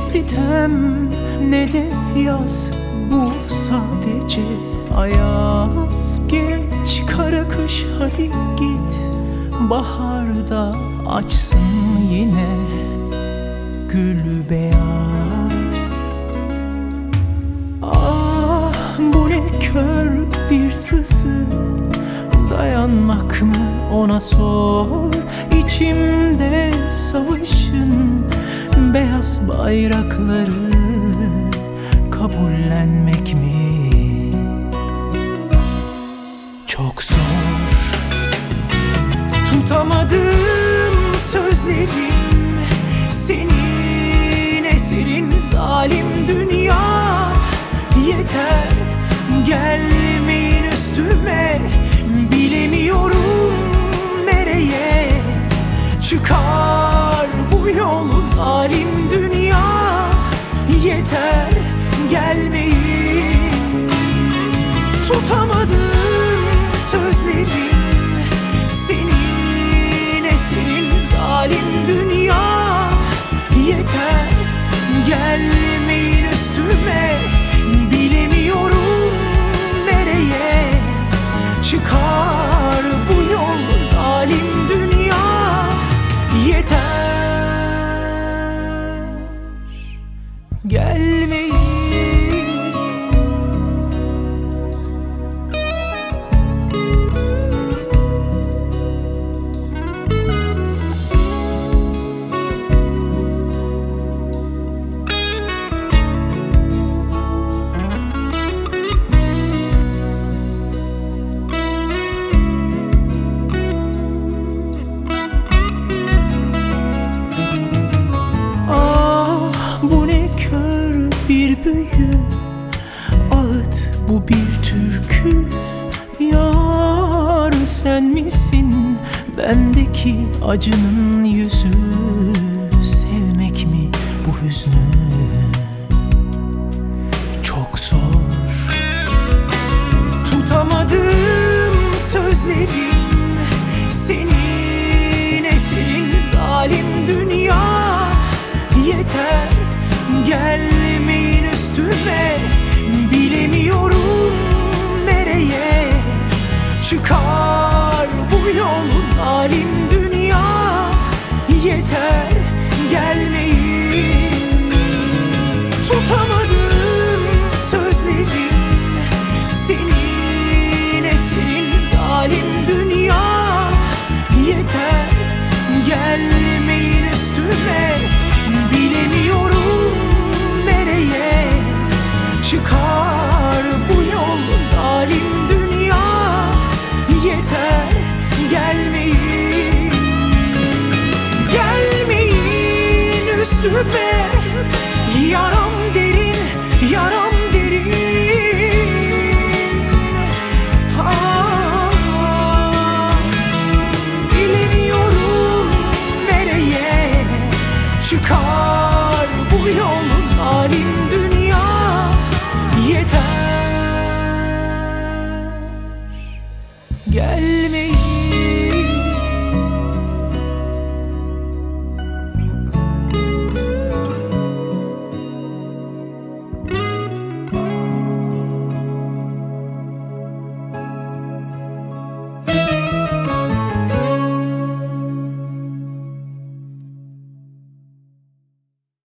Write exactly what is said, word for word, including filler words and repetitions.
sitem ne de yaz, bu sadece ayaz. Geç kara kış hadi git, baharda açsın yine gül beyaz. Ah bu ne kör bir sızı, dayanmak mı ona sor. İçimde savaşın beyaz bayrakları, kabullenmek mi çok zor. Tutamadım sözlerim, senin eserin zalim dünya. Yeter gelmeyin üstüme, bilemiyorum nereye çıkar bu yol zalim dünya. Yeter gelmeyin. Tutamadım sözlerim, senin eserin zalim dünya. Yeter gelmeyin üstüme, bilemiyorum nereye çıkar bu yol zalim dünya. Yeter gelmeyin. Bir büyü ağıt, bu bir türkü. Yar sen misin bendeki acının yüzü? Sevmek mi bu hüznü çok zor. Tutamadım sözlerim, senin eserin zalim dünya. Yeter gelmeyin üstüme, bilemiyorum nereye çıkar bu yol zalim dünya. Yeter gelmeyin. Tutamadım sözlerim, senin eserin zalim dünya. Yeter gelmeyin üstüme, bilemiyorum nereye çıkar bu yol zalim dünya. Yeter gelmeyin. Gelmeyin üstüme, yaram derin, yaram derin. Ah, bilemiyorum nereye çıkar bu yol zalim dünya. Yeter gelmeyin.